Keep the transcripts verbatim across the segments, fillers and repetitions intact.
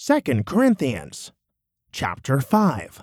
Second Corinthians, chapter five.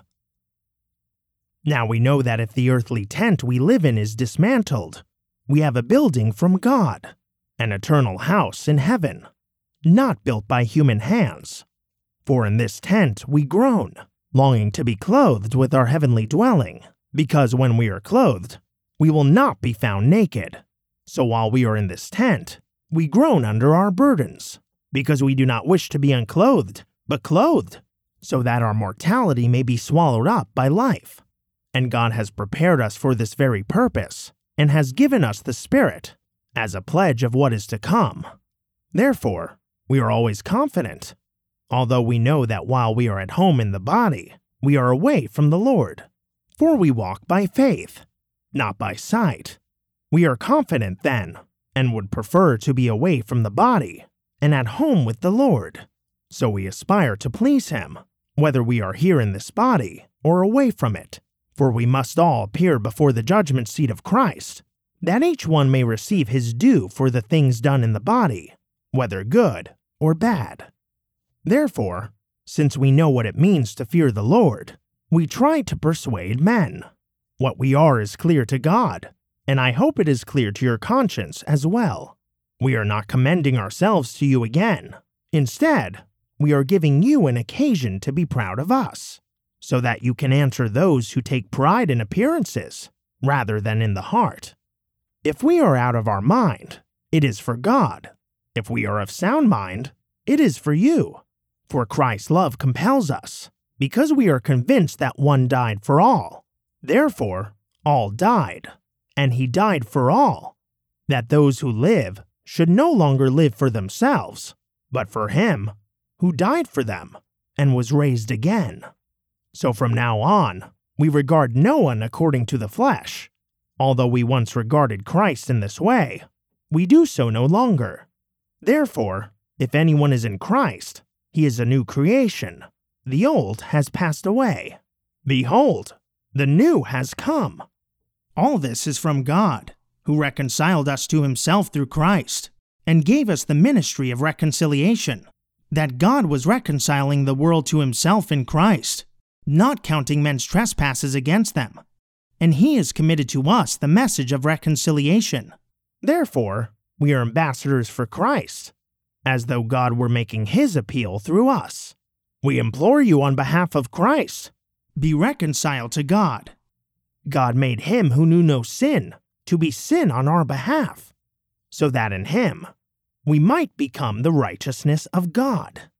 Now we know that if the earthly tent we live in is dismantled, we have a building from God, an eternal house in heaven, not built by human hands. For in this tent we groan, longing to be clothed with our heavenly dwelling, because when we are clothed, we will not be found naked. So while we are in this tent, we groan under our burdens, because we do not wish to be unclothed, but clothed, so that our mortality may be swallowed up by life. And God has prepared us for this very purpose, and has given us the Spirit, as a pledge of what is to come. Therefore, we are always confident, although we know that while we are at home in the body, we are away from the Lord. For we walk by faith, not by sight. We are confident then, and would prefer to be away from the body, and at home with the Lord. So we aspire to please Him, whether we are here in this body or away from it. For we must all appear before the judgment seat of Christ, that each one may receive his due for the things done in the body, whether good or bad. Therefore, since we know what it means to fear the Lord, we try to persuade men. What we are is clear to God, and I hope it is clear to your conscience as well. We are not commending ourselves to you again. Instead, we are giving you an occasion to be proud of us, so that you can answer those who take pride in appearances, rather than in the heart. If we are out of our mind, it is for God. If we are of sound mind, it is for you. For Christ's love compels us, because we are convinced that one died for all. Therefore, all died, and He died for all, that those who live should no longer live for themselves, but for Him who died for them and was raised again. So from now on, we regard no one according to the flesh. Although we once regarded Christ in this way, we do so no longer. Therefore, if anyone is in Christ, he is a new creation. The old has passed away. Behold, the new has come. All this is from God, who reconciled us to Himself through Christ, and gave us the ministry of reconciliation, that God was reconciling the world to Himself in Christ, not counting men's trespasses against them. And He has committed to us the message of reconciliation. Therefore, we are ambassadors for Christ, as though God were making His appeal through us. We implore you on behalf of Christ, be reconciled to God. God made Him who knew no sin to be sin on our behalf, so that in Him we might become the righteousness of God.